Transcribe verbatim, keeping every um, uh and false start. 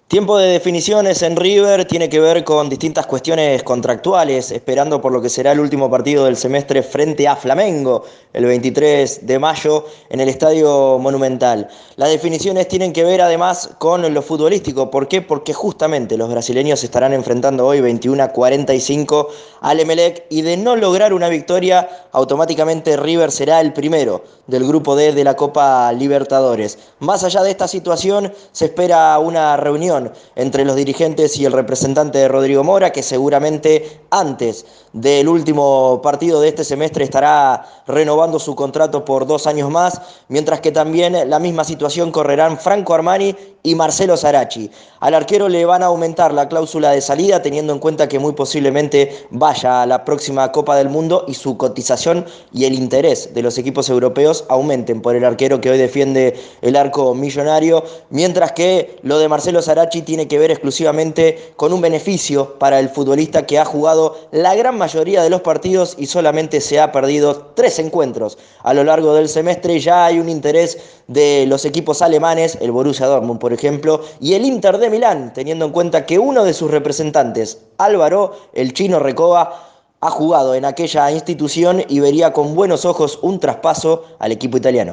Tiempo de definiciones en River tiene que ver con distintas cuestiones contractuales, esperando por lo que será el último partido del semestre frente a Flamengo, el veintitrés de mayo, en el Estadio Monumental. Las definiciones tienen que ver además con lo futbolístico. ¿Por qué? Porque justamente los brasileños se estarán enfrentando hoy veintiuno a cuarenta y cinco al Emelec, y de no lograr una victoria, automáticamente River será el primero del grupo D de la Copa Libertadores. Más allá de esta situación, se espera una reunión entre los dirigentes y el representante de Rodrigo Mora, que seguramente antes del último partido de este semestre estará renovando su contrato por dos años más, mientras que también la misma situación correrán Franco Armani y Marcelo Sarachi. Al arquero le van a aumentar la cláusula de salida, teniendo en cuenta que muy posiblemente vaya a la próxima Copa del Mundo y su cotización y el interés de los equipos europeos aumenten por el arquero que hoy defiende el arco millonario, mientras que lo de Marcelo Sarachi tiene que ver exclusivamente con un beneficio para el futbolista, que ha jugado la gran mayoría de los partidos y solamente se ha perdido tres encuentros a lo largo del semestre. Ya hay un interés de los equipos alemanes, el Borussia Dortmund por ejemplo, y el Inter de Milán, teniendo en cuenta que uno de sus representantes, Álvaro, el chino Recoba, ha jugado en aquella institución y vería con buenos ojos un traspaso al equipo italiano.